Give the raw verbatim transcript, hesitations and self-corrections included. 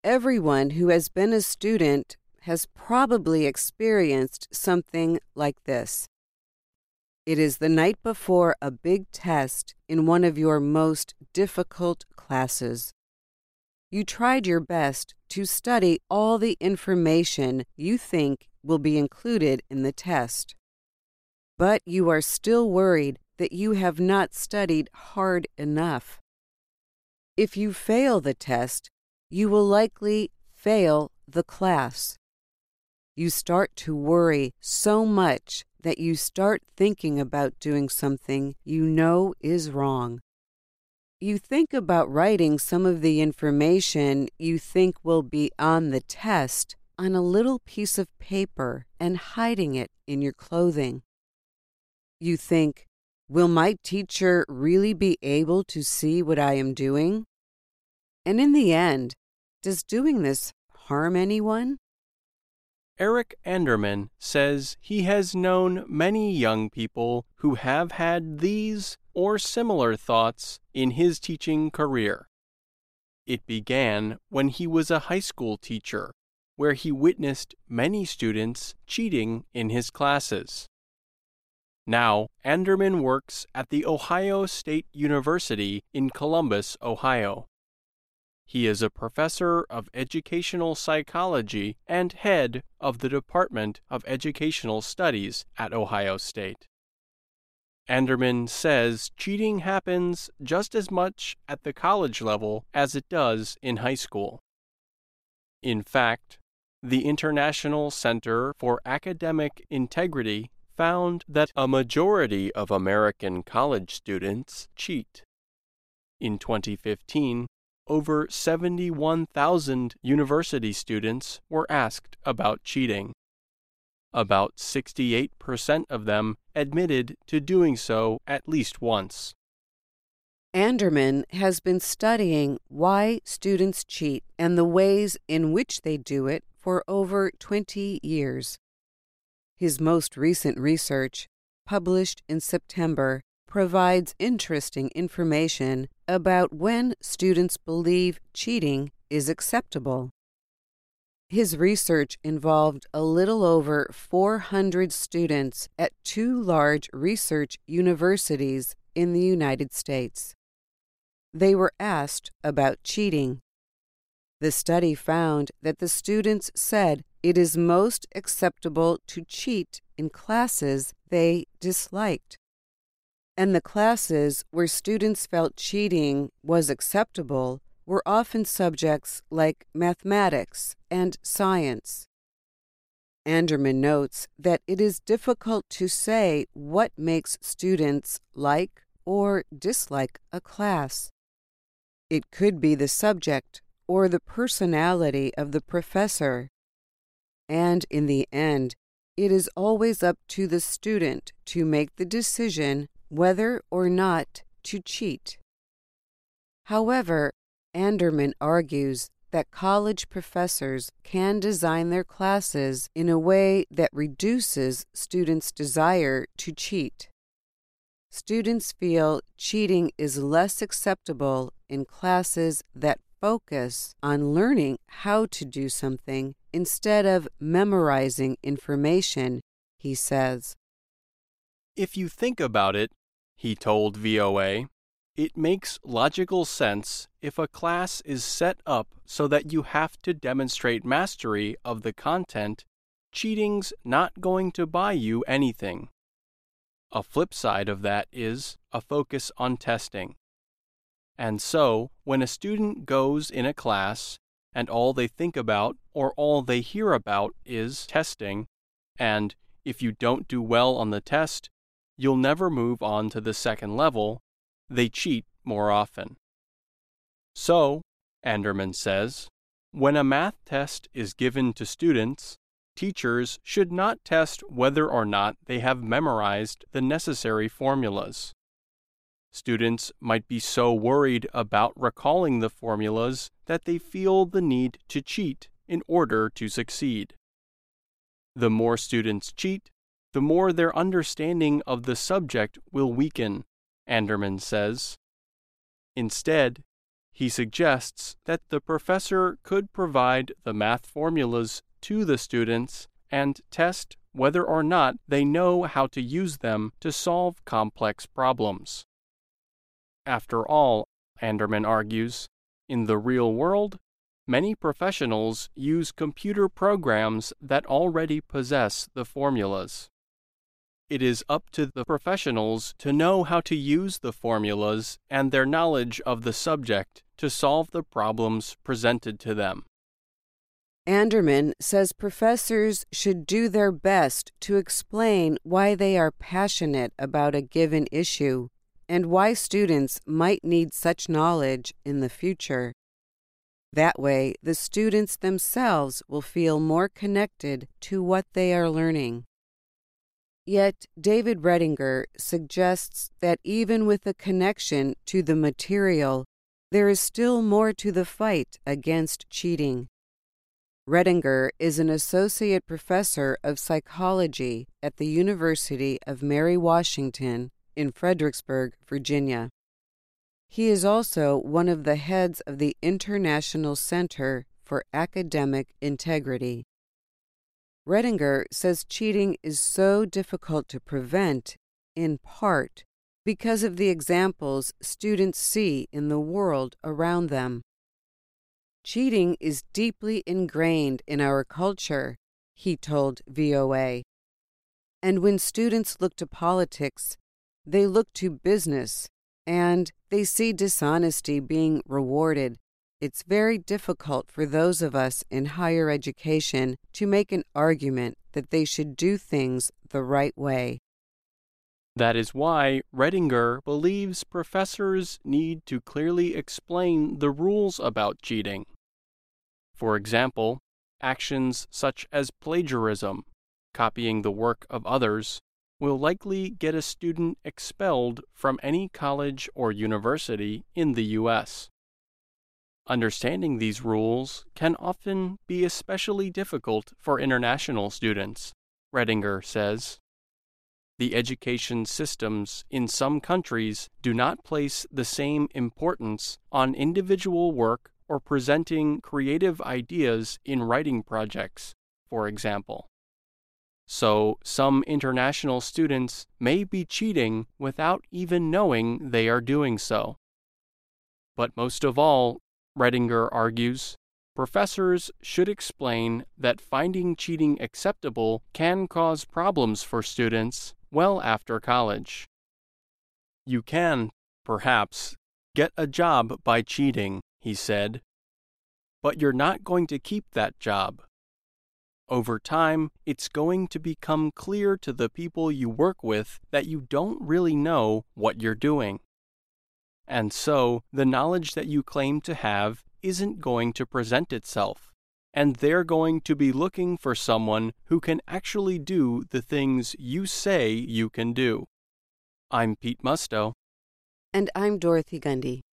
Everyone who has been a student has probably experienced something like this. It is the night before a big test in one of your most difficult classes. You tried your best to study all the information you think will be included in the test. But you are still worried that you have not studied hard enough. If you fail the test, you will likely fail the class. You start to worry so much that you start thinking about doing something you know is wrong. You think about writing some of the information you think will be on the test on a little piece of paper and hiding it in your clothing. You think, will my teacher really be able to see what I am doing? And in the end, does doing this harm anyone? Eric Anderman says he has known many young people who have had these or similar thoughts in his teaching career. It began when he was a high school teacher, where he witnessed many students cheating in his classes. Now, Anderman works at the Ohio State University in Columbus, Ohio. He is a professor of educational psychology and head of the Department of Educational Studies at Ohio State. Anderman says cheating happens just as much at the college level as it does in high school. In fact, the International Center for Academic Integrity found that a majority of American college students cheat. In twenty fifteen, over seventy-one thousand university students were asked about cheating. About sixty-eight percent of them admitted to doing so at least once. Anderman has been studying why students cheat and the ways in which they do it for over twenty years. His most recent research, published in September, provides interesting information about when students believe cheating is acceptable. His research involved a little over four hundred students at two large research universities in the United States. They were asked about cheating. The study found that the students said it is most acceptable to cheat in classes they disliked. And the classes where students felt cheating was acceptable were often subjects like mathematics and science. Anderman notes that it is difficult to say what makes students like or dislike a class. It could be the subject or the personality of the professor. And in the end, it is always up to the student to make the decision whether or not to cheat. However, Anderman argues that college professors can design their classes in a way that reduces students' desire to cheat. Students feel cheating is less acceptable in classes that focus on learning how to do something instead of memorizing information, he says. If you think about it, he told V O A, it makes logical sense if a class is set up so that you have to demonstrate mastery of the content. Cheating's not going to buy you anything. A flip side of that is a focus on testing. And so, when a student goes in a class and all they think about or all they hear about is testing, and if you don't do well on the test, you'll never move on to the second level, they cheat more often. So, Anderman says, when a math test is given to students, teachers should not test whether or not they have memorized the necessary formulas. Students might be so worried about recalling the formulas that they feel the need to cheat in order to succeed. The more students cheat, the more their understanding of the subject will weaken, Anderman says. Instead, He suggests that the professor could provide the math formulas to the students and test whether or not they know how to use them to solve complex problems. After all, Anderman argues, in the real world, many professionals use computer programs that already possess the formulas. It is up to the professionals to know how to use the formulas and their knowledge of the subject to solve the problems presented to them. Anderman says professors should do their best to explain why they are passionate about a given issue and why students might need such knowledge in the future. That way, the students themselves will feel more connected to what they are learning. Yet, David Redinger suggests that even with a connection to the material, there is still more to the fight against cheating. Redinger is an associate professor of psychology at the University of Mary Washington in Fredericksburg, Virginia. He is also one of the heads of the International Center for Academic Integrity. Redinger says cheating is so difficult to prevent, in part, because of the examples students see in the world around them. Cheating is deeply ingrained in our culture, he told V O A. And when students look to politics, they look to business, and they see dishonesty being rewarded. It's very difficult for those of us in higher education to make an argument that they should do things the right way. That is why Redinger believes professors need to clearly explain the rules about cheating. For example, actions such as plagiarism, copying the work of others, will likely get a student expelled from any college or university in the U S. Understanding these rules can often be especially difficult for international students, Redinger says. The education systems in some countries do not place the same importance on individual work or presenting creative ideas in writing projects, for example. So, some international students may be cheating without even knowing they are doing so. But most of all, Redinger argues, professors should explain that finding cheating acceptable can cause problems for students well after college. You can, perhaps, get a job by cheating, he said, but you're not going to keep that job. Over time, it's going to become clear to the people you work with that you don't really know what you're doing. And so, the knowledge that you claim to have isn't going to present itself, and they're going to be looking for someone who can actually do the things you say you can do. I'm Pete Musto. And I'm Dorothy Gundy.